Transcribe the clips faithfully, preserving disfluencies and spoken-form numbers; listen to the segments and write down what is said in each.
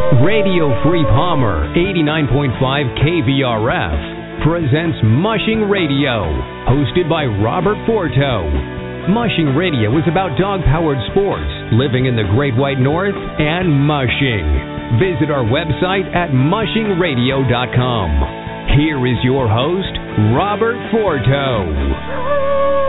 Radio Free Palmer, eighty-nine point five K V R F, presents Mushing Radio, hosted by Robert Forto. Mushing Radio is about dog-powered sports, living in the Great White North, and mushing. Visit our website at mushing radio dot com. Here is your host, Robert Forto.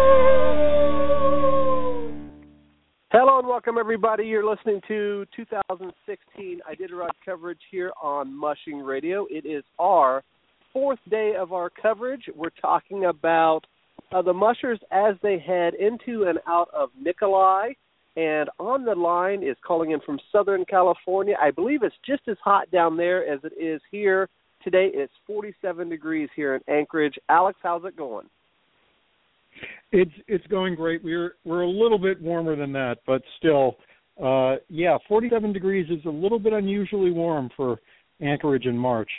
Hello and welcome, everybody. You're listening to two thousand sixteen Iditarod coverage here on Mushing Radio. It is our fourth day of our coverage. We're talking about uh, the mushers as they head into and out of Nikolai. And on the line is calling in from Southern California. I believe it's just as hot down there as it is here. Today it's forty-seven degrees here in Anchorage. Alex, how's it going? It's it's going great. We're we're a little bit warmer than that, but still, uh, yeah, forty-seven degrees is a little bit unusually warm for Anchorage in March.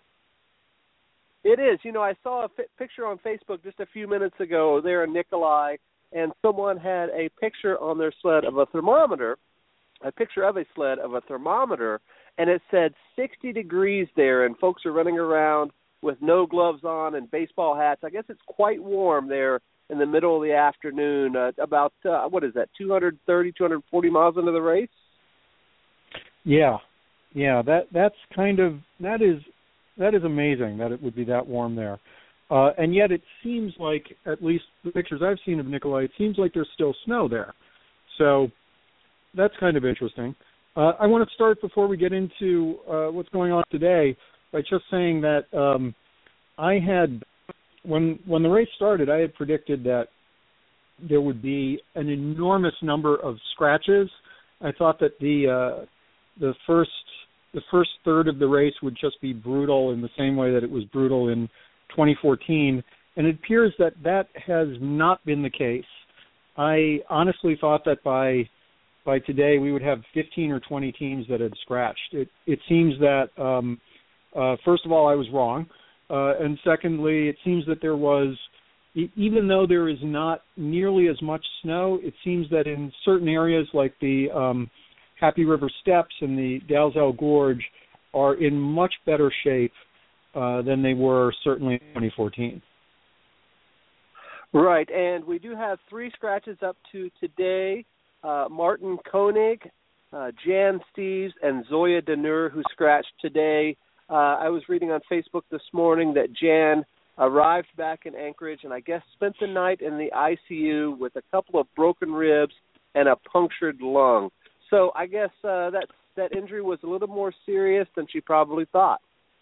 It is. You know, I saw a f- picture on Facebook just a few minutes ago there in Nikolai, and someone had a picture on their sled of a thermometer, a picture of a sled of a thermometer, and it said sixty degrees there, and folks are running around with no gloves on and baseball hats. I guess it's quite warm there in the middle of the afternoon, uh, about, uh, what is that, two hundred thirty, two hundred forty miles into the race? Yeah, yeah, that that's kind of, that is that is amazing that it would be that warm there. Uh, and yet it seems like, at least the pictures I've seen of Nikolai, it seems like there's still snow there. So that's kind of interesting. Uh, I want to start before we get into uh, what's going on today by just saying that um, I had, when when the race started, I had predicted that there would be an enormous number of scratches. I thought that the uh, the first the first third of the race would just be brutal in the same way that it was brutal in twenty fourteen, and it appears that that has not been the case. I honestly thought that by by today we would have fifteen or twenty teams that had scratched. It it seems that um, uh, first of all I was wrong. Uh, and secondly, it seems that there was, e- even though there is not nearly as much snow, it seems that in certain areas like the um, Happy River Steps and the Dalzell Gorge are in much better shape uh, than they were certainly in twenty fourteen. Right, and we do have three scratches up to today. Uh, Martin Koenig, uh, Jan Steeves, and Zoya Denur, who scratched today. Uh, I was reading on Facebook this morning that Jan arrived back in Anchorage and I guess spent the night in the I C U with a couple of broken ribs and a punctured lung. So I guess uh, that that injury was a little more serious than she probably thought.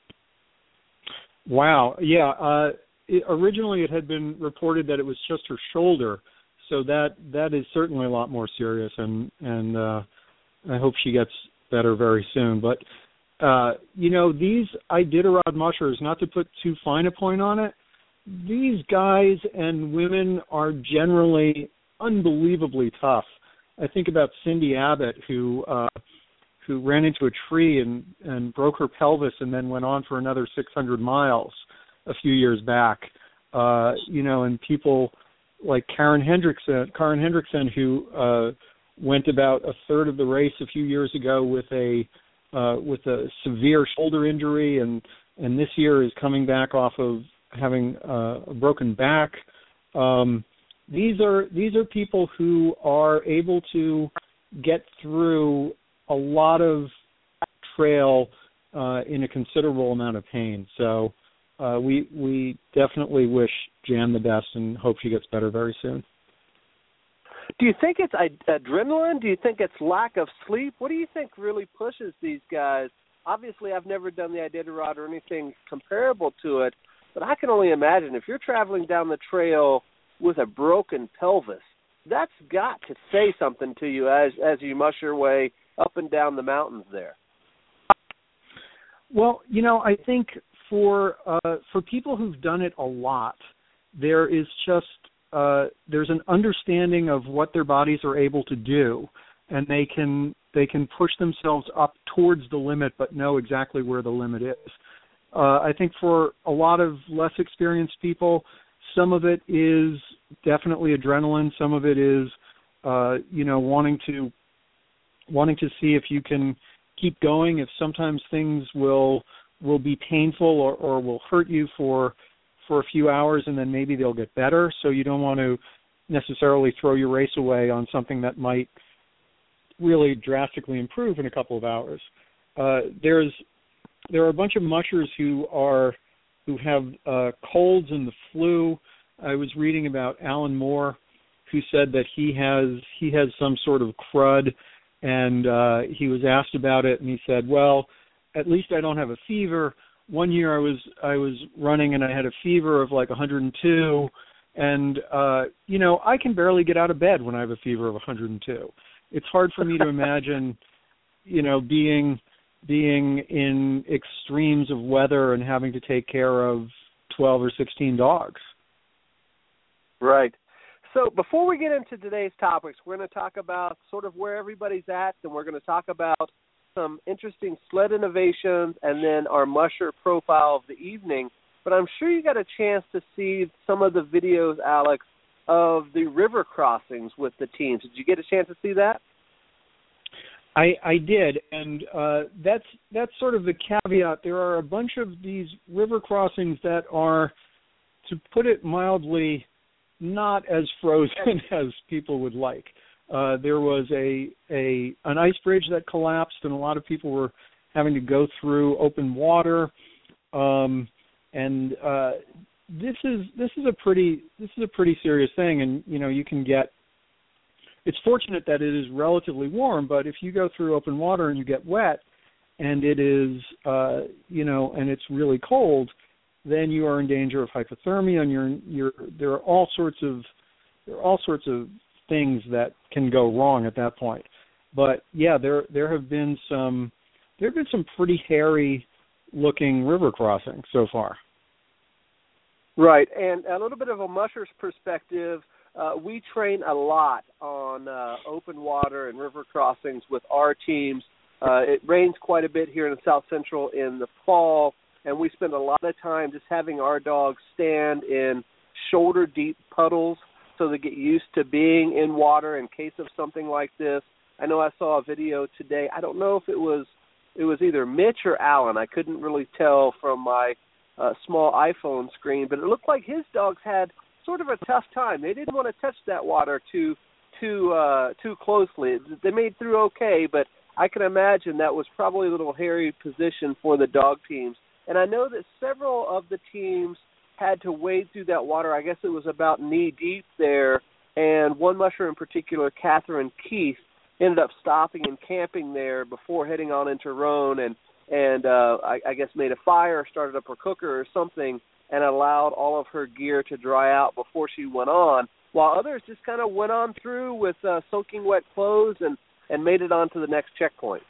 Wow. Yeah. Uh, it, originally it had been reported that it was just her shoulder. So that that is certainly a lot more serious, and, and uh, I hope she gets better very soon. But Uh, you know, these Iditarod mushers, not to put too fine a point on it, these guys and women are generally unbelievably tough. I think about Cindy Abbott, who uh, who ran into a tree and, and broke her pelvis and then went on for another six hundred miles a few years back. Uh, you know, and people like Karen Hendrickson, Karen Hendrickson, who uh, went about a third of the race a few years ago with a Uh, with a severe shoulder injury, and, and this year is coming back off of having uh, a broken back. Um, these are these are people who are able to get through a lot of trail uh, in a considerable amount of pain. So uh, we we definitely wish Jan the best and hope she gets better very soon. Do you think it's adrenaline? Do you think it's lack of sleep? What do you think really pushes these guys? Obviously, I've never done the Iditarod or anything comparable to it, but I can only imagine if you're traveling down the trail with a broken pelvis, that's got to say something to you as as you mush your way up and down the mountains there. Well, you know, I think for uh, for people who've done it a lot, there is just Uh, there's an understanding of what their bodies are able to do, and they can they can push themselves up towards the limit, but know exactly where the limit is. Uh, I think for a lot of less experienced people, some of it is definitely adrenaline. Some of it is, uh, you know, wanting to wanting to see if you can keep going, if sometimes things will will be painful or, or will hurt you for for a few hours, and then maybe they'll get better. So you don't want to necessarily throw your race away on something that might really drastically improve in a couple of hours. Uh, there's there are a bunch of mushers who are who have uh, colds and the flu. I was reading about Alan Moore, who said that he has he has some sort of crud, and uh, he was asked about it, and he said, "Well, at least I don't have a fever." One year I was I was running and I had a fever of like one hundred two, and uh, you know, I can barely get out of bed when I have a fever of one hundred two. It's hard for me to imagine, you know, being being in extremes of weather and having to take care of twelve or sixteen dogs. Right. So before we get into today's topics, we're going to talk about sort of where everybody's at, and we're going to talk about some interesting sled innovations and then our musher profile of the evening. But I'm sure you got a chance to see some of the videos, Alex, of the river crossings with the teams. Did you get a chance to see that? I, I did, and uh, that's that's sort of the caveat. There are a bunch of these river crossings that are, to put it mildly, not as frozen as people would like. Uh, there was a, a an ice bridge that collapsed, and a lot of people were having to go through open water. Um, and uh, this is this is a pretty this is a pretty serious thing. And you know, you can get. It's fortunate that it is relatively warm, but if you go through open water and you get wet, and it is uh, you know, and it's really cold, then you are in danger of hypothermia, and you're you're there are all sorts of there are all sorts of things that can go wrong at that point. But yeah, there there have been some there have been some pretty hairy looking river crossings so far. Right, and a little bit of a musher's perspective, uh, we train a lot on uh, open water and river crossings with our teams. Uh, it rains quite a bit here in the South Central in the fall, and we spend a lot of time just having our dogs stand in shoulder-deep puddles so they get used to being in water in case of something like this. I know I saw a video today. I don't know if it was it was either Mitch or Alan. I couldn't really tell from my uh, small iPhone screen, but it looked like his dogs had sort of a tough time. They didn't want to touch that water too too uh, too closely. They made through okay, but I can imagine that was probably a little hairy position for the dog teams. And I know that several of the teams had to wade through that water. I guess it was about knee deep there. And one musher in particular, Catherine Keith, ended up stopping and camping there before heading on into Roan, and and uh, I, I guess made a fire, started up her cooker or something, and allowed all of her gear to dry out before she went on, while others just kind of went on through with uh, soaking wet clothes and, and made it on to the next checkpoint.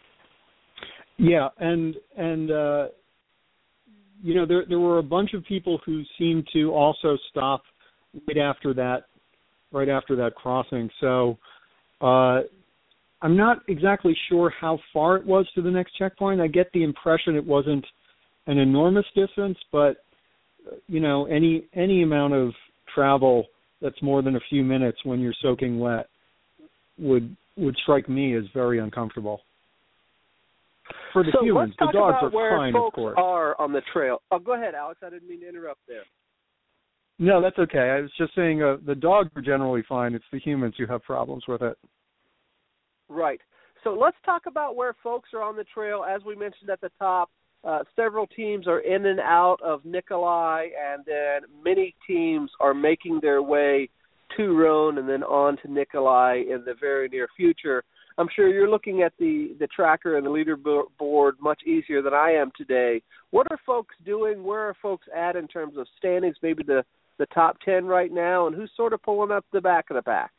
Yeah, and and uh, you know, there there were a bunch of people who seemed to also stop right after that, right after that crossing. So uh, I'm not exactly sure how far it was to the next checkpoint. I get the impression it wasn't an enormous distance, but you know, any any amount of travel that's more than a few minutes when you're soaking wet would would strike me as very uncomfortable. For the so humans, let's talk the dogs about are where fine, folks of course. are on the trail. Oh, go ahead, Alex. I didn't mean to interrupt there. No, that's okay. I was just saying uh, the dogs are generally fine. It's the humans who have problems with it. Right. So let's talk about where folks are on the trail. As we mentioned at the top, uh, several teams are in and out of Nikolai, and then many teams are making their way to Roan and then on to Nikolai in the very near future. I'm sure you're looking at the, the tracker and the leaderboard much easier than I am today. What are folks doing? Where are folks at in terms of standings, maybe the, the top ten right now, and who's sort of pulling up the back of the pack?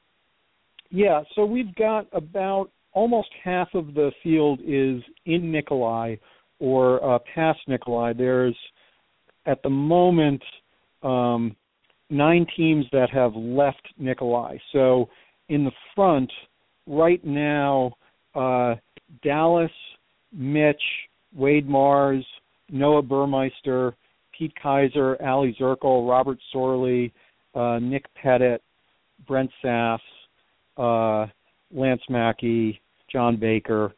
Yeah, so we've got about almost half of the field is in Nikolai or uh, past Nikolai. There's, at the moment, um, nine teams that have left Nikolai. So in the front, right now, uh, Dallas, Mitch, Wade Mars, Noah Burmeister, Pete Kaiser, Ali Zirkle, Robert Sorley, uh, Nick Pettit, Brent Sass, uh, Lance Mackey, John Baker.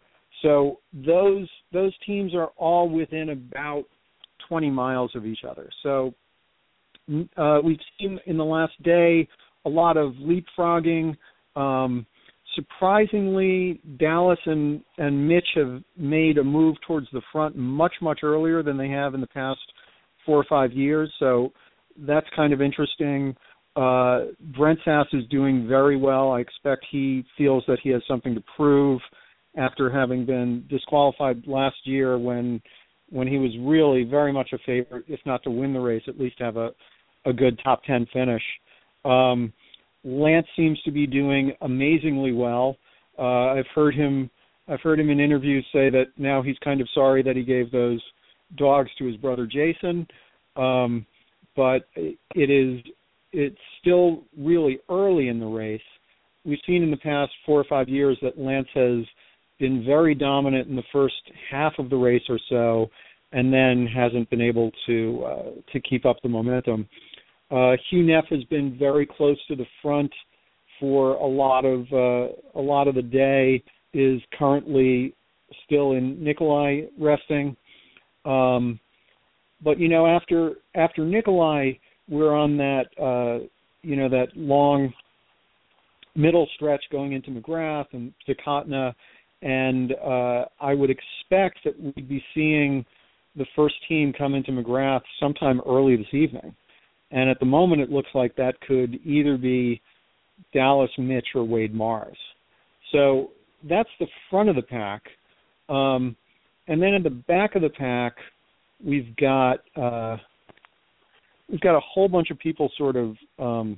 So those those teams are all within about twenty miles of each other. So uh, we've seen in the last day a lot of leapfrogging. Um, surprisingly, Dallas and, and Mitch have made a move towards the front much, much earlier than they have in the past four or five years. So that's kind of interesting. Uh, Brent Sass is doing very well. I expect he feels that he has something to prove after having been disqualified last year when when he was really very much a favorite, if not to win the race, at least have a, a good top ten finish. Um, Lance seems to be doing amazingly well. Uh, I've heard him I've heard him in interviews say that now he's kind of sorry that he gave those dogs to his brother Jason. Um, but it is it's still really early in the race. We've seen in the past four or five years that Lance has been very dominant in the first half of the race or so, and then hasn't been able to uh, to keep up the momentum. Uh, Hugh Neff has been very close to the front for a lot of uh, a lot of the day. Is currently still in Nikolai resting, um, but you know after after Nikolai, we're on that uh, you know that long middle stretch going into McGrath and Zakotna, and uh, I would expect that we'd be seeing the first team come into McGrath sometime early this evening. And at the moment, it looks like that could either be Dallas, Mitch, or Wade Mars. So that's the front of the pack. Um, and then at the back of the pack, we've got uh, we've got a whole bunch of people sort of um,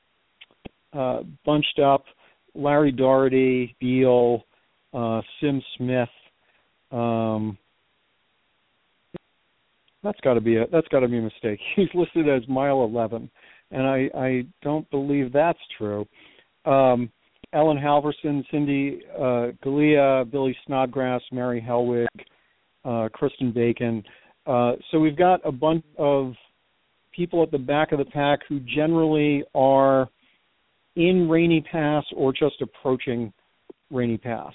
uh, bunched up. Larry Doherty, Beal, uh, Sim Smith. Um, That's got to be a that's got to be a mistake. He's listed as mile eleven, and I, I don't believe that's true. Um, Ellen Halverson, Cindy uh, Galea, Billy Snodgrass, Mary Hellwig, uh, Kristen Bacon. Uh, so we've got a bunch of people at the back of the pack who generally are in Rainy Pass or just approaching Rainy Pass.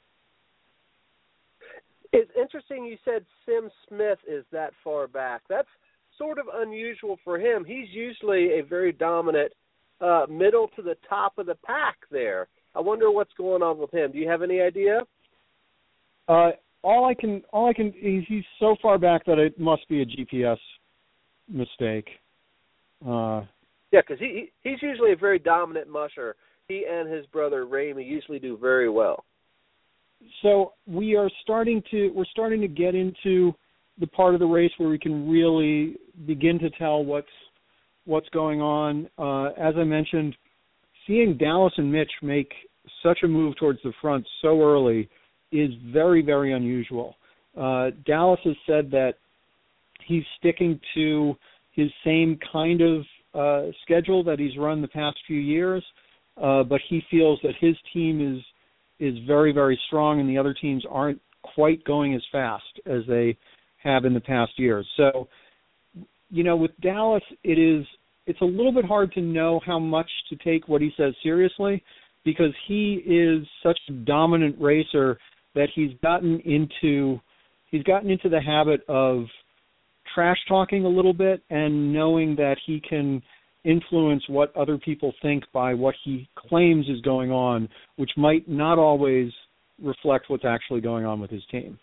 It's interesting you said Sim Smith is that far back. That's sort of unusual for him. He's usually a very dominant uh, middle to the top of the pack there. I wonder what's going on with him. Do you have any idea? Uh, all I can, all I can, he's, he's so far back that it must be a G P S mistake. Uh, yeah, because he, he he's usually a very dominant musher. He and his brother Ramey usually do very well. So we are starting to we're starting to get into the part of the race where we can really begin to tell what's what's going on. Uh, as I mentioned, seeing Dallas and Mitch make such a move towards the front so early is very, very unusual. Uh, Dallas has said that he's sticking to his same kind of uh, schedule that he's run the past few years, uh, but he feels that his team is is very, very strong, and the other teams aren't quite going as fast as they have in the past years. So, you know, with Dallas, it is it's a little bit hard to know how much to take what he says seriously, because he is such a dominant racer that he's gotten into he's gotten into the habit of trash talking a little bit and knowing that he can influence what other people think by what he claims is going on, which might not always reflect what's actually going on with his team.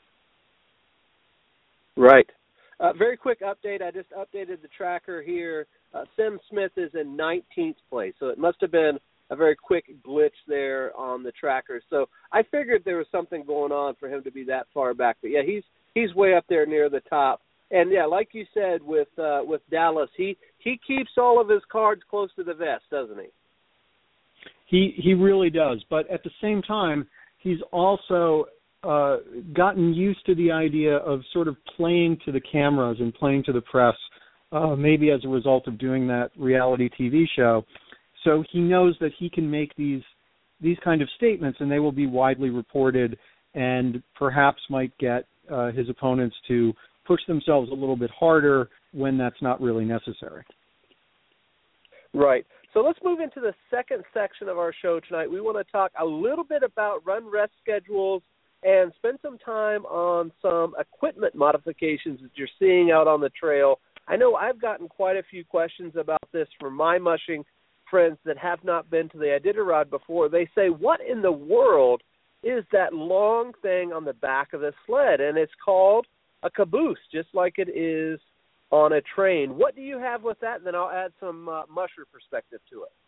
Right. Uh, very quick update. I just updated the tracker here. Uh, Sim Smith is in nineteenth place, so it must have been a very quick glitch there on the tracker. So I figured there was something going on for him to be that far back. But, yeah, he's he's way up there near the top. And, yeah, like you said with uh, with Dallas, he, he keeps all of his cards close to the vest, doesn't he? He he really does. But at the same time, he's also uh, gotten used to the idea of sort of playing to the cameras and playing to the press, uh, maybe as a result of doing that reality T V show. So he knows that he can make these these kind of statements, and they will be widely reported and perhaps might get uh, his opponents to push themselves a little bit harder when that's not really necessary. Right. So let's move into the second section of our show tonight. We want to talk a little bit about run rest schedules and spend some time on some equipment modifications that you're seeing out on the trail. I know I've gotten quite a few questions about this from my mushing friends that have not been to the Iditarod before. They say, what in the world is that long thing on the back of the sled? And it's called a caboose, just like it is on a train. What do you have with that? And then I'll add some uh, musher perspective to it.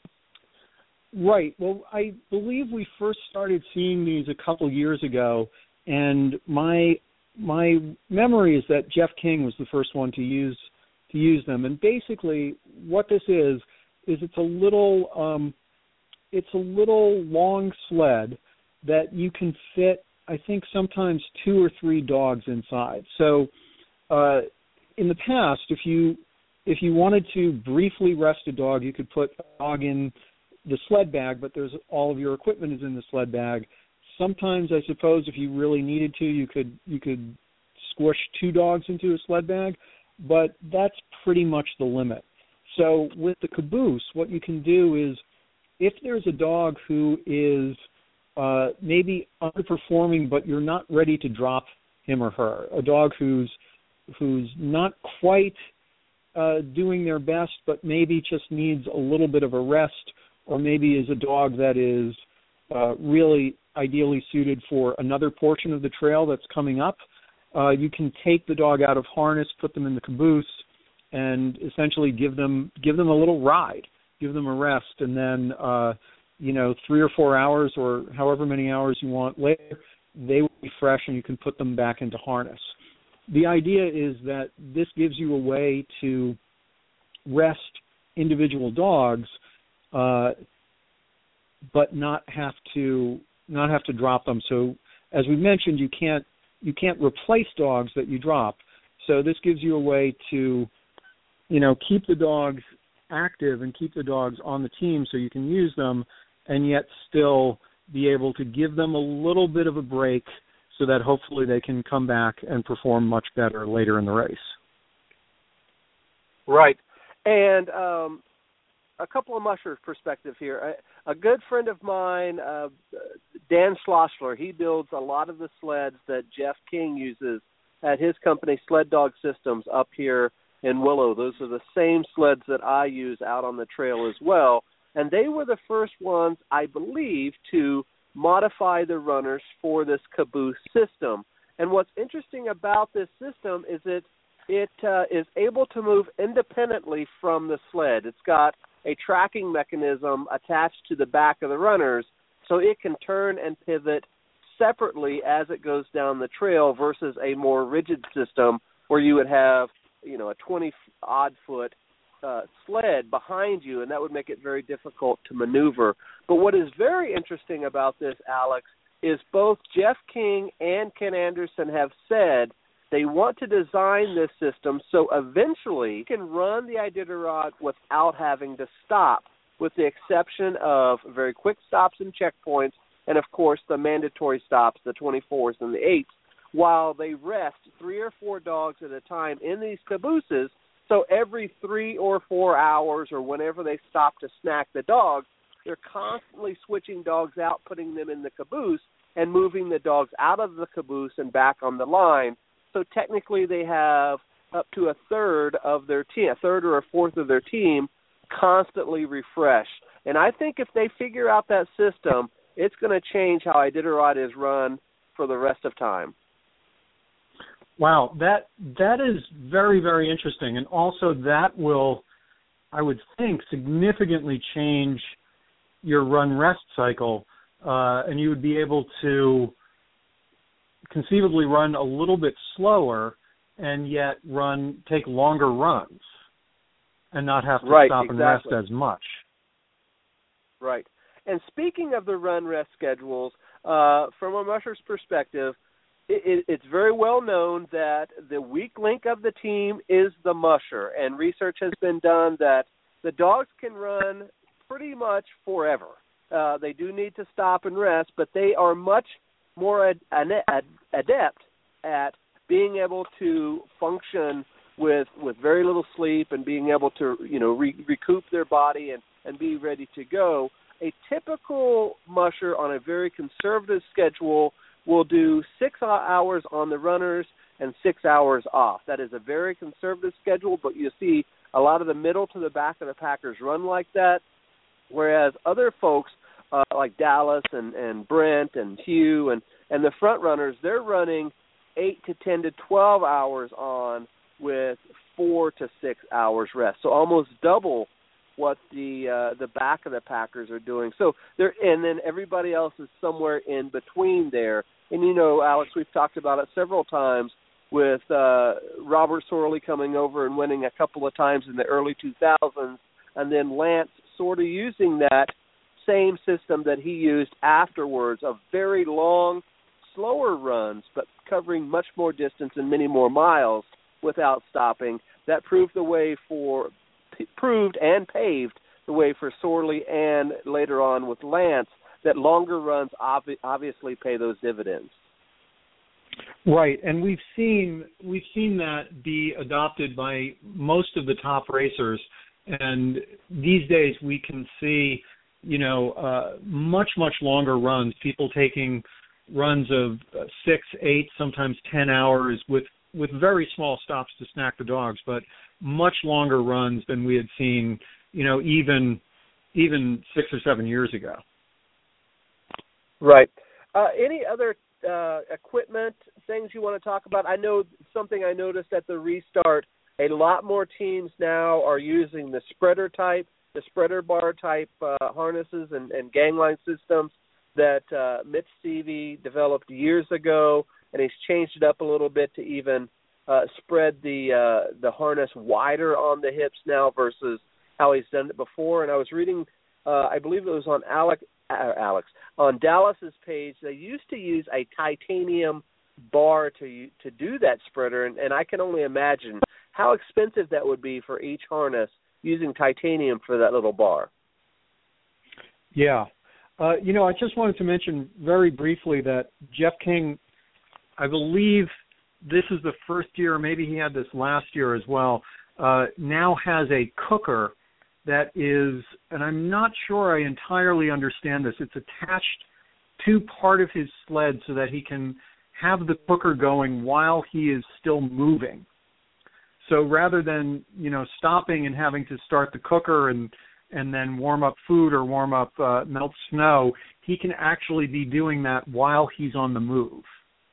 Right. Well, I believe we first started seeing these a couple years ago, and my my memory is that Jeff King was the first one to use to use them. And basically, what this is is it's a little um, it's a little long sled that you can fit, I think, sometimes two or three dogs inside. So, uh, in the past, if you if you wanted to briefly rest a dog, you could put a dog in the sled bag, but there's all of your equipment is in the sled bag. Sometimes, I suppose, if you really needed to, you could you could squish two dogs into a sled bag, but that's pretty much the limit. So with the caboose, what you can do is, if there's a dog who is uh, maybe underperforming, but you're not ready to drop him or her, a dog who's who's not quite uh, doing their best, but maybe just needs a little bit of a rest, or maybe is a dog that is uh, really ideally suited for another portion of the trail that's coming up, uh, you can take the dog out of harness, put them in the caboose, and essentially give them give them a little ride, give them a rest, and then uh, you know three or four hours or however many hours you want later, they will be fresh and you can put them back into harness. The idea is that this gives you a way to rest individual dogs, uh, but not have to not have to drop them. So, as we mentioned, you can't you can't replace dogs that you drop. So this gives you a way to, you know, keep the dogs active and keep the dogs on the team so you can use them, and yet still be able to give them a little bit of a break so that hopefully they can come back and perform much better later in the race. Right. And um, a couple of musher perspective here. A, a good friend of mine, uh, Dan Schlossler, he builds a lot of the sleds that Jeff King uses at his company, Sled Dog Systems, up here in Willow. Those are the same sleds that I use out on the trail as well. And they were the first ones, I believe, to modify the runners for this caboose system. And what's interesting about this system is that it uh, is able to move independently from the sled. It's got a tracking mechanism attached to the back of the runners, so it can turn and pivot separately as it goes down the trail versus a more rigid system where you would have, you know, a twenty-odd foot uh, sled behind you, and that would make it very difficult to maneuver. But what is very interesting about this, Alex, is both Jeff King and Ken Anderson have said they want to design this system so eventually you can run the Iditarod without having to stop, with the exception of very quick stops and checkpoints, and, of course, the mandatory stops, the twenty-fours and the eights, while they rest three or four dogs at a time in these cabooses. So every three or four hours or whenever they stop to snack the dogs, they're constantly switching dogs out, putting them in the caboose, and moving the dogs out of the caboose and back on the line. So technically they have up to a third of their team, a third or a fourth of their team constantly refreshed. And I think if they figure out that system, it's going to change how Iditarod is run for the rest of time. Wow, that that is very, very interesting. And also that will, I would think, significantly change your run-rest cycle, uh, and you would be able to conceivably run a little bit slower and yet run take longer runs and not have to right, stop exactly. and rest as much. Right. And speaking of the run-rest schedules, uh, from a musher's perspective, it, it, it's very well known that the weak link of the team is the musher, and research has been done that the dogs can run pretty much forever. Uh, they do need to stop and rest, but they are much more ad, ad, ad, adept at being able to function with with very little sleep and being able to, you know, re, recoup their body and, and be ready to go. A typical musher on a very conservative schedule will do six hours on the runners and six hours off. That is a very conservative schedule, but you see a lot of the middle to the back of the packers run like that, whereas other folks uh, like Dallas and, and Brent and Hugh and, and the front runners, they're running eight to ten to twelve hours on with four to six hours rest. So almost double what the uh, the back of the packers are doing. So they're, and then everybody else is somewhere in between there. And you know, Alex, we've talked about it several times with uh, Robert Sorley coming over and winning a couple of times in the early two thousands, and then Lance sort of using that same system that he used afterwards of very long, slower runs, but covering much more distance and many more miles without stopping. That proved the way for proved and paved the way for Sorley and later on with Lance, that longer runs ob- obviously pay those dividends. Right, and we've seen we've seen that be adopted by most of the top racers, and these days we can see, you know, uh, much much longer runs. People taking runs of uh, six, eight, sometimes ten hours with with very small stops to snack the dogs, but much longer runs than we had seen, you know, even even six or seven years ago. Right. Uh, any other uh, equipment, things you want to talk about? I know something I noticed at the restart, a lot more teams now are using the spreader type, the spreader bar type uh, harnesses and, and gangline systems that uh, Mitch Seavey developed years ago, and he's changed it up a little bit to even uh, spread the uh, the harness wider on the hips now versus how he's done it before. And I was reading, uh, I believe it was on Alex, uh, Alex on Dallas's page. They used to use a titanium bar to to do that spreader, and, and I can only imagine how expensive that would be for each harness using titanium for that little bar. Yeah. Uh, you know, I just wanted to mention very briefly that Jeff King, I believe this is the first year, or maybe he had this last year as well, uh, now has a cooker that is, and I'm not sure I entirely understand this, it's attached to part of his sled so that he can have the cooker going while he is still moving. So rather than, you know, stopping and having to start the cooker and and then warm up food or warm up uh, melt snow, he can actually be doing that while he's on the move.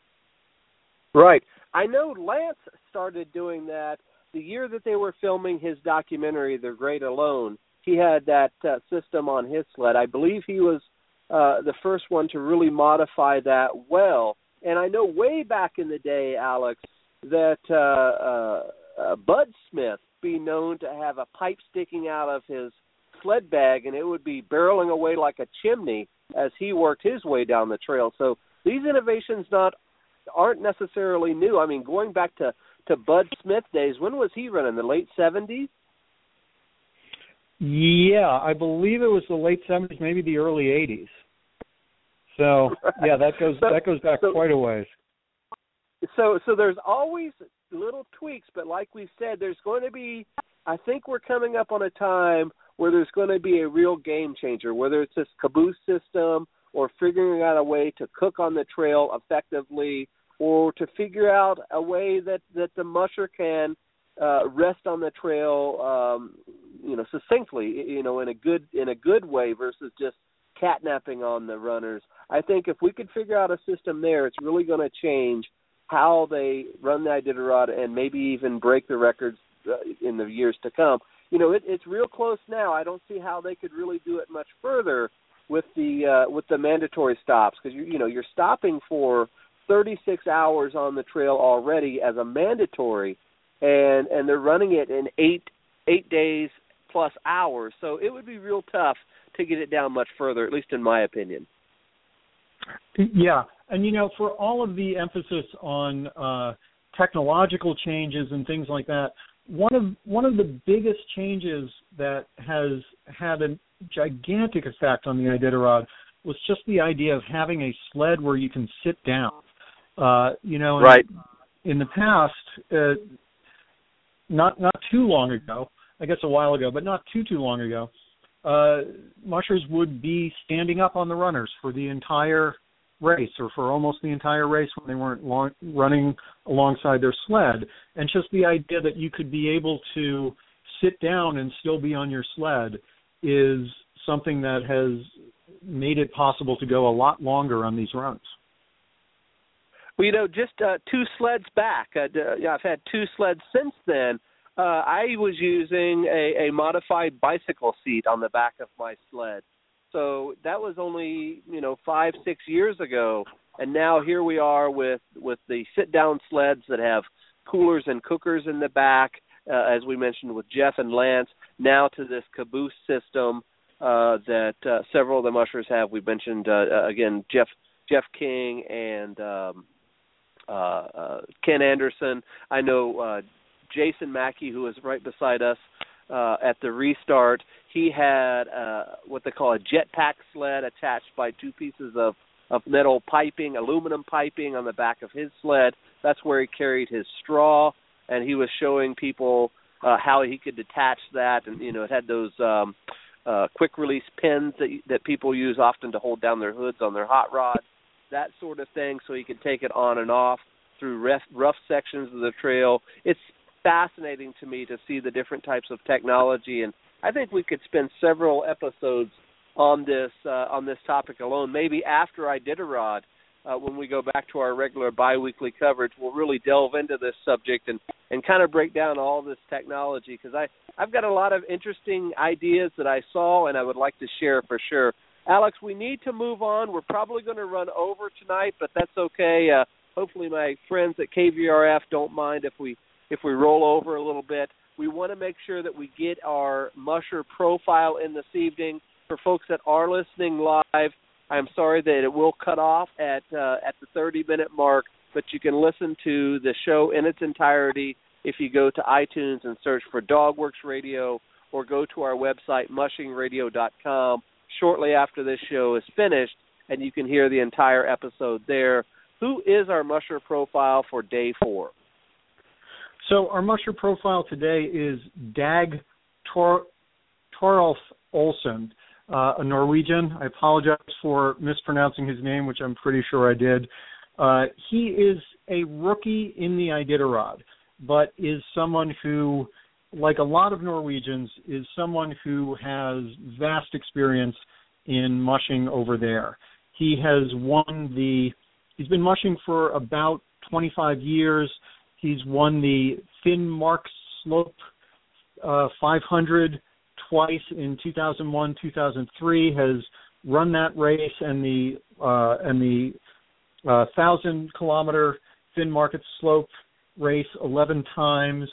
Right. I know Lance started doing that the year that they were filming his documentary, The Great Alone. He had that uh, system on his sled. I believe he was uh, the first one to really modify that well. And I know way back in the day, Alex, that uh, uh, uh, Bud Smith be known to have a pipe sticking out of his sled bag, and it would be barreling away like a chimney as he worked his way down the trail. So these innovations not aren't necessarily new. I mean, going back to, to Bud Smith days, when was he running? The late seventies? Yeah, I believe it was the late seventies, maybe the early eighties. So right. yeah, that goes so, that goes back so, quite a ways. So so there's always little tweaks, but like we said, there's going to be, I think we're coming up on a time where there's going to be a real game changer, whether it's this caboose system or figuring out a way to cook on the trail effectively, or to figure out a way that, that the musher can uh, rest on the trail, um, you know, succinctly, you know, in a good in a good way versus just catnapping on the runners. I think if we could figure out a system there, it's really going to change how they run the Iditarod and maybe even break the records uh, in the years to come. You know, it, it's real close now. I don't see how they could really do it much further with the uh, with the mandatory stops, because you you know you're stopping for thirty-six hours on the trail already as a mandatory, and and they're running it in eight eight days plus hours. So it would be real tough to get it down much further, at least in my opinion. Yeah, and you know, for all of the emphasis on uh, technological changes and things like that, one of one of the biggest changes that has had a gigantic effect on the Iditarod was just the idea of having a sled where you can sit down. Uh, you know, in, right. in the past, uh, not not too long ago, I guess a while ago, but not too too long ago, uh, mushers would be standing up on the runners for the entire race or for almost the entire race when they weren't long, running alongside their sled. And just the idea that you could be able to sit down and still be on your sled is something that has made it possible to go a lot longer on these runs. Well, you know, just uh, two sleds back, uh, yeah, I've had two sleds since then. Uh, I was using a, a modified bicycle seat on the back of my sled. So that was only, you know, five, six years ago. And now here we are with, with the sit-down sleds that have coolers and cookers in the back, uh, as we mentioned with Jeff and Lance, now to this caboose system uh, that uh, several of the mushers have. We mentioned, uh, again, Jeff Jeff King and um, uh, uh, Ken Anderson. I know uh, Jason Mackey, who is right beside us uh, at the restart. He had uh, what they call a jetpack sled attached by two pieces of, of metal piping, aluminum piping on the back of his sled. That's where he carried his straw, and he was showing people uh, how he could detach that. And, you know, it had those um, uh, quick-release pins that, that people use often to hold down their hoods on their hot rods, that sort of thing, so he could take it on and off through rough, rough sections of the trail. It's fascinating to me to see the different types of technology, and I think we could spend several episodes on this uh, on this topic alone. Maybe after Iditarod, uh, when we go back to our regular biweekly coverage, we'll really delve into this subject and, and kind of break down all this technology, because I I've got a lot of interesting ideas that I saw and I would like to share for sure. Alex, we need to move on. We're probably going to run over tonight, but that's okay. Uh, hopefully my friends at K V R F don't mind if we if we roll over a little bit. We want to make sure that we get our musher profile in this evening. For folks that are listening live, I'm sorry that it will cut off at uh, at the thirty-minute mark, but you can listen to the show in its entirety if you go to iTunes and search for Dogworks Radio, or go to our website, mushing radio dot com, shortly after this show is finished, and you can hear the entire episode there. Who is our musher profile for day four? So our musher profile today is Dag Tor- Torolf Olsen, uh, a Norwegian. I apologize for mispronouncing his name, which I'm pretty sure I did. Uh, he is a rookie in the Iditarod, but is someone who, like a lot of Norwegians, is someone who has vast experience in mushing over there. He has won the, he's been mushing for about twenty-five years. He's won the Finnmark Slope uh, five hundred twice in two thousand one, two thousand three. Has run that race and the uh, and the uh, thousand kilometer Finnmark Slope race eleven times.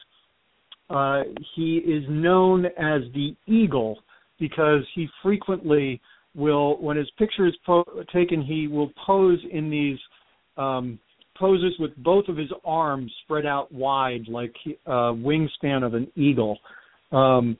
Uh, he is known as the Eagle because he frequently will, when his picture is po- taken, he will pose in these Um, poses with both of his arms spread out wide like uh, wingspan of an eagle. Um,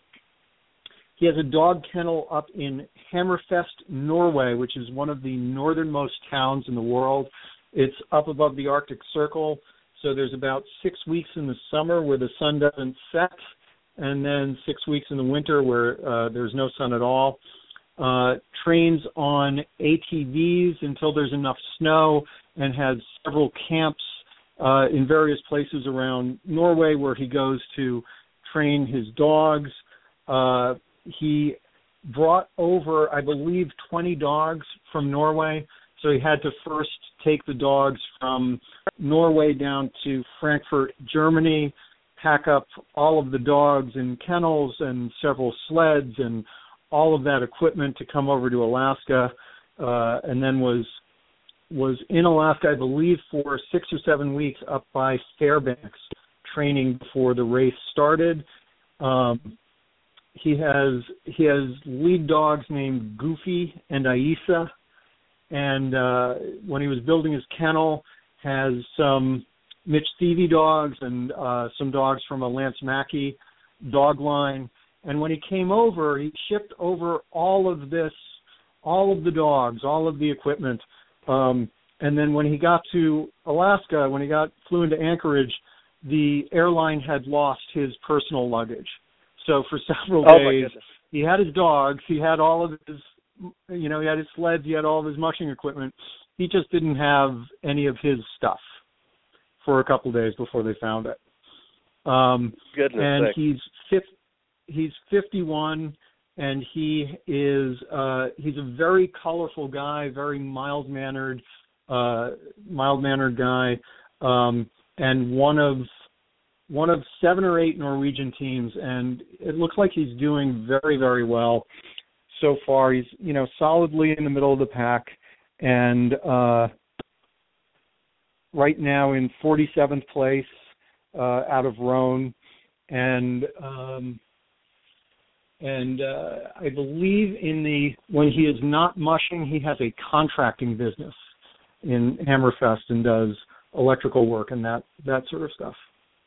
he has a dog kennel up in Hammerfest, Norway, which is one of the northernmost towns in the world. It's up above the Arctic Circle, so there's about six weeks in the summer where the sun doesn't set, and then six weeks in the winter where uh, there's no sun at all. Uh, trains on A T Vs until there's enough snow, and has several camps uh, in various places around Norway where he goes to train his dogs. Uh, he brought over, I believe, twenty dogs from Norway, so he had to first take the dogs from Norway down to Frankfurt, Germany, pack up all of the dogs in kennels and several sleds and all of that equipment to come over to Alaska, uh, and then was was in Alaska, I believe, for six or seven weeks up by Fairbanks, training before the race started. Um, he has he has lead dogs named Goofy and Aisa, and uh, when he was building his kennel, has some Mitch Thieves dogs and uh, some dogs from a Lance Mackey dog line. And when he came over, he shipped over all of this, all of the dogs, all of the equipment. Um, and then when he got to Alaska, when he got flew into Anchorage, the airline had lost his personal luggage. So for several oh days, he had his dogs, he had all of his, you know, he had his sleds, he had all of his mushing equipment, he just didn't have any of his stuff for a couple of days before they found it. Um, Goodness and sake. he's fifty, he's fifty-one, and he is uh, he's a very colorful guy, very mild mannered, uh, mild mannered guy, um, and one of one of seven or eight Norwegian teams, and it looks like he's doing very, very well so far. He's, you know, solidly in the middle of the pack, and uh, right now in forty-seventh place uh, out of Rhone, and um, and uh, I believe in the when he is not mushing, he has a contracting business in Hammerfest and does electrical work and that that sort of stuff.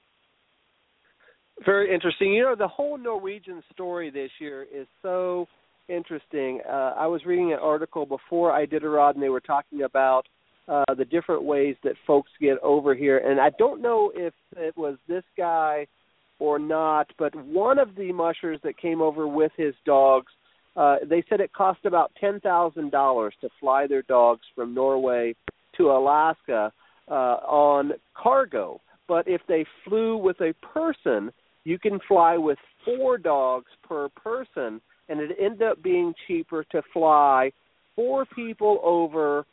Very interesting. You know, the whole Norwegian story this year is so interesting. Uh, I was reading an article before Iditarod, and they were talking about uh, the different ways that folks get over here. And I don't know if it was this guy or not, but one of the mushers that came over with his dogs, uh, they said it cost about ten thousand dollars to fly their dogs from Norway to Alaska uh, on cargo. But if they flew with a person, you can fly with four dogs per person, and it ended up being cheaper to fly four people over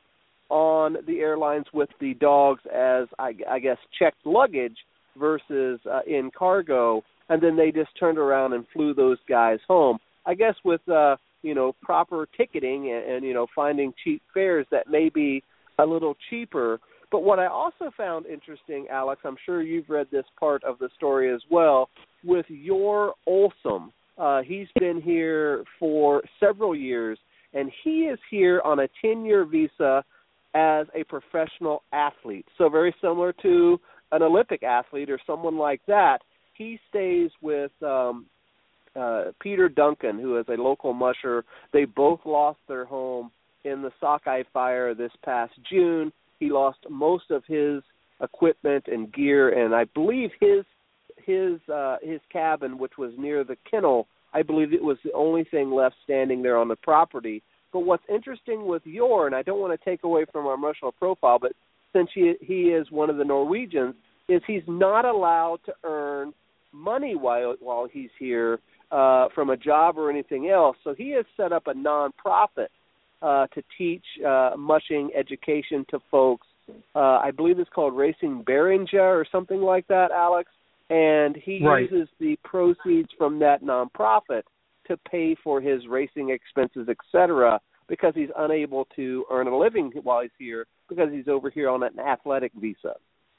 on the airlines with the dogs as, I, I guess, checked luggage versus uh, in cargo, and then they just turned around and flew those guys home. I guess with, uh, you know, proper ticketing and, and, you know, finding cheap fares, that may be a little cheaper. But what I also found interesting, Alex, I'm sure you've read this part of the story as well, with your Olsum. Uh, he's been here for several years, and he is here on a ten-year visa as a professional athlete. So very similar to an Olympic athlete or someone like that. He stays with um, uh, Peter Duncan, who is a local musher. They both lost their home in the Sockeye fire this past June. He lost most of his equipment and gear, and I believe his his uh, his cabin, which was near the kennel, I believe it was the only thing left standing there on the property. But what's interesting with Yor, and I don't want to take away from our emotional profile, but since he he is one of the Norwegians, is he's not allowed to earn money while while he's here uh, from a job or anything else. So he has set up a nonprofit Uh, to teach uh, mushing education to folks. Uh, I believe it's called Racing Berinja or something like that, Alex. And he right. uses the proceeds from that nonprofit to pay for his racing expenses, et cetera, because he's unable to earn a living while he's here because he's over here on an athletic visa.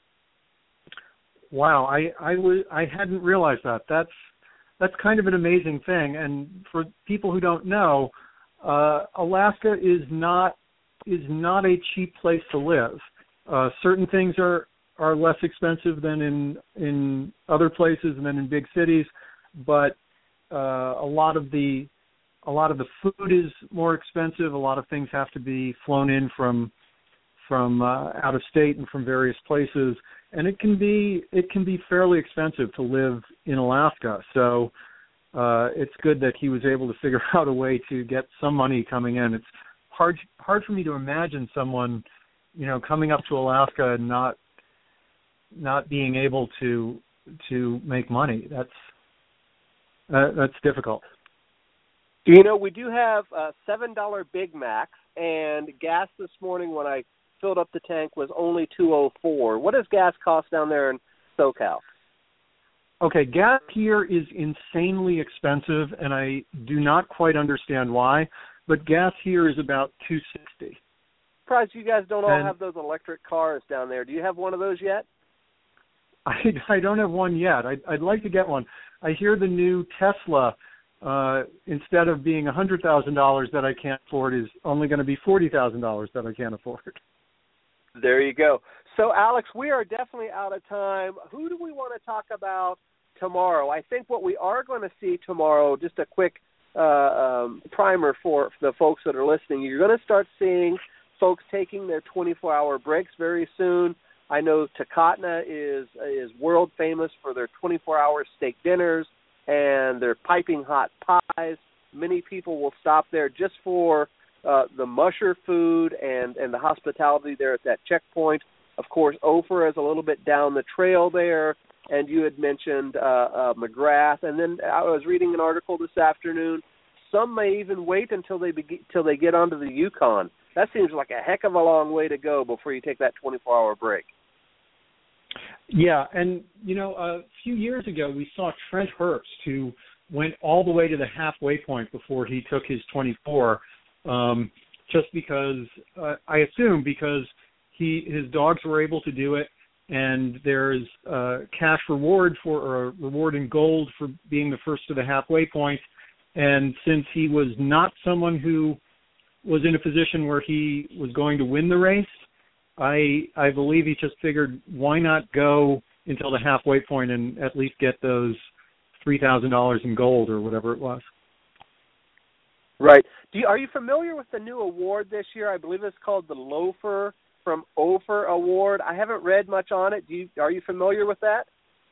Wow, I I, w- I hadn't realized that. That's that's kind of an amazing thing. And for people who don't know, Uh, Alaska is not is not a cheap place to live. Uh, certain things are, are less expensive than in in other places and then in big cities, but uh, a lot of the a lot of the food is more expensive. A lot of things have to be flown in from from uh, out of state and from various places, and it can be it can be fairly expensive to live in Alaska. So. Uh, it's good that he was able to figure out a way to get some money coming in. It's hard hard for me to imagine someone, you know, coming up to Alaska and not not being able to to make money. That's uh, that's difficult. You know, we do have uh, seven dollar Big Macs, and gas this morning when I filled up the tank was only two oh four. What does gas cost down there in SoCal? Okay, gas here is insanely expensive, and I do not quite understand why, but gas here is about two sixty. Surprised you guys don't all and have those electric cars down there. Do you have one of those yet? I, I don't have one yet. I'd, I'd like to get one. I hear the new Tesla, uh, instead of being one hundred thousand dollars that I can't afford, is only going to be forty thousand dollars that I can't afford. There you go. So, Alex, we are definitely out of time. Who do we want to talk about tomorrow? I think what we are going to see tomorrow, just a quick uh, um, primer for, for the folks that are listening, you're going to start seeing folks taking their twenty-four hour breaks very soon. I know Takatna is is world famous for their twenty-four hour steak dinners and their piping hot pies. Many people will stop there just for uh, the musher food and, and the hospitality there at that checkpoint. Of course, Ophir is a little bit down the trail there, and you had mentioned uh, uh, McGrath. And then I was reading an article this afternoon. Some may even wait until they be- till they get onto the Yukon. That seems like a heck of a long way to go before you take that twenty-four hour break. Yeah, and, you know, a few years ago we saw Trent Herbst, who went all the way to the halfway point before he took his twenty-four, um, just because, uh, I assume because he his dogs were able to do it, and there's a cash reward for, or a reward in gold for being the first to the halfway point. And since he was not someone who was in a position where he was going to win the race, I I believe he just figured, why not go until the halfway point and at least get those three thousand dollars in gold or whatever it was. Right. Do you, are you familiar with the new award this year? I believe it's called the Loafer from Ophir Award. I haven't read much on it. Do you, are you familiar with that?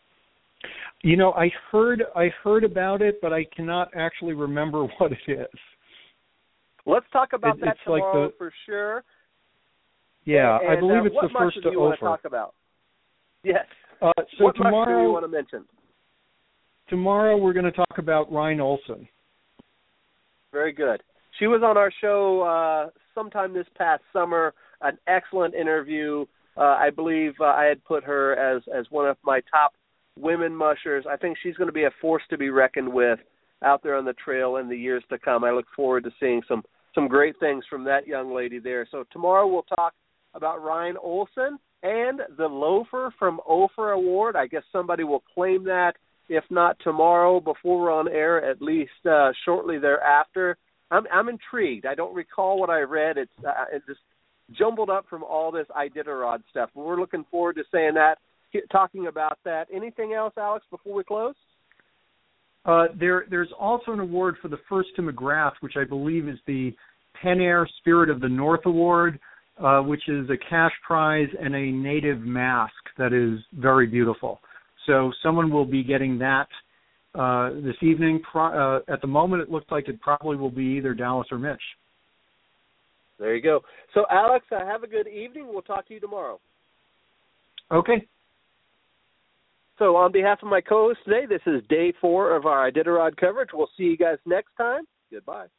You know, I heard I heard about it, but I cannot actually remember what it is. Let's talk about it, that it's tomorrow like the, for sure. Yeah, and, I believe uh, it's the first to Ophir. What do you want to Ophir. talk about? Yes. Uh, so what tomorrow, do you want to mention? Tomorrow we're going to talk about Ryan Olson. Very good. She was on our show uh, sometime this past summer. An excellent interview. Uh, I believe uh, I had put her as, as one of my top women mushers. I think she's going to be a force to be reckoned with out there on the trail in the years to come. I look forward to seeing some, some great things from that young lady there. So tomorrow we'll talk about Ryan Olson and the Loafer from Ophir Award. I guess somebody will claim that, if not tomorrow before we're on air, at least uh, shortly thereafter. I'm, I'm intrigued. I don't recall what I read. It's, uh, it's just jumbled up from all this Iditarod stuff. But we're looking forward to saying that, talking about that. Anything else, Alex, before we close? Uh, there, there's also an award for the first to McGrath, which I believe is the Pen Air Spirit of the North Award, uh, which is a cash prize and a native mask that is very beautiful. So someone will be getting that uh, this evening. Pro- uh, at the moment, it looks like it probably will be either Dallas or Mitch. There you go. So, Alex, uh, have a good evening. We'll talk to you tomorrow. Okay. So on behalf of my co-host today, this is day four of our Iditarod coverage. We'll see you guys next time. Goodbye.